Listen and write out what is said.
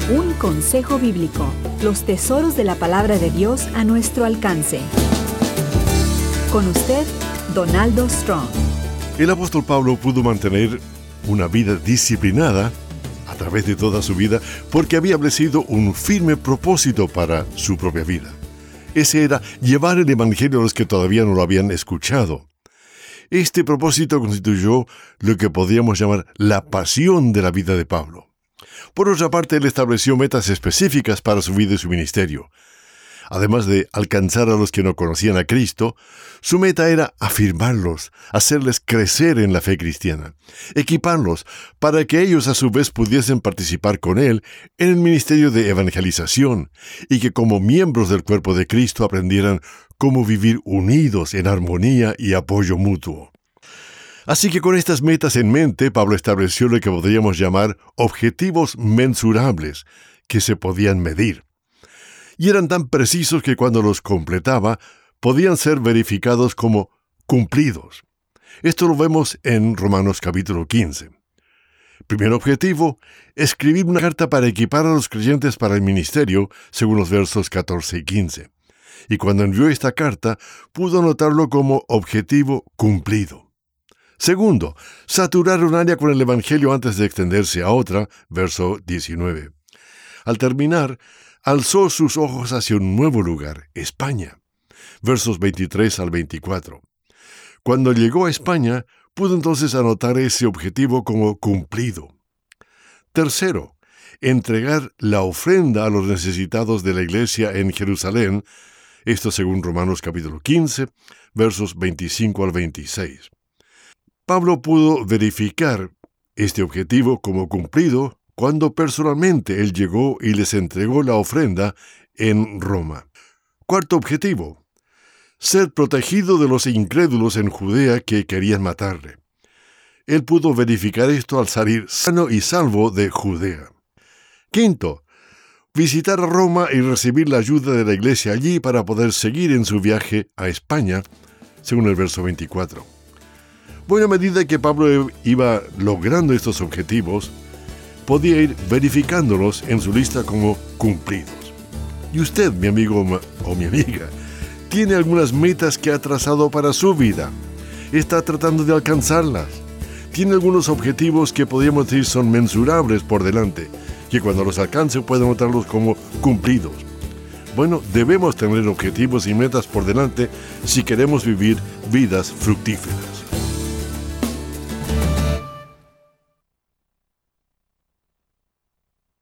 Un consejo bíblico, los tesoros de la palabra de Dios a nuestro alcance. Con usted, Donaldo Strong. El apóstol Pablo pudo mantener una vida disciplinada a través de toda su vida porque había establecido un firme propósito para su propia vida. Ese era llevar el evangelio a los que todavía no lo habían escuchado. Este propósito constituyó lo que podríamos llamar la pasión de la vida de Pablo. Por otra parte, él estableció metas específicas para su vida y su ministerio. Además de alcanzar a los que no conocían a Cristo, su meta era afirmarlos, hacerles crecer en la fe cristiana, equiparlos para que ellos a su vez pudiesen participar con él en el ministerio de evangelización y que como miembros del cuerpo de Cristo aprendieran cómo vivir unidos en armonía y apoyo mutuo. Así que con estas metas en mente, Pablo estableció lo que podríamos llamar objetivos mensurables que se podían medir. Y eran tan precisos que cuando los completaba, podían ser verificados como cumplidos. Esto lo vemos en Romanos capítulo 15. Primer objetivo, escribir una carta para equipar a los creyentes para el ministerio, según los versos 14 y 15. Y cuando envió esta carta, pudo anotarlo como objetivo cumplido. Segundo, saturar un área con el evangelio antes de extenderse a otra, verso 19. Al terminar, alzó sus ojos hacia un nuevo lugar, España. Versos 23 al 24. Cuando llegó a España, pudo entonces anotar ese objetivo como cumplido. Tercero, entregar la ofrenda a los necesitados de la iglesia en Jerusalén, esto según Romanos capítulo 15, versos 25 al 26. Pablo pudo verificar este objetivo como cumplido cuando personalmente él llegó y les entregó la ofrenda en Roma. Cuarto objetivo, ser protegido de los incrédulos en Judea que querían matarle. Él pudo verificar esto al salir sano y salvo de Judea. Quinto, visitar Roma y recibir la ayuda de la iglesia allí para poder seguir en su viaje a España, según el verso 24. Bueno, a medida que Pablo iba logrando estos objetivos, podía ir verificándolos en su lista como cumplidos. Y usted, mi amigo o mi amiga, tiene algunas metas que ha trazado para su vida. Está tratando de alcanzarlas. Tiene algunos objetivos que podríamos decir son mensurables por delante, que cuando los alcance puede notarlos como cumplidos. Bueno, debemos tener objetivos y metas por delante si queremos vivir vidas fructíferas.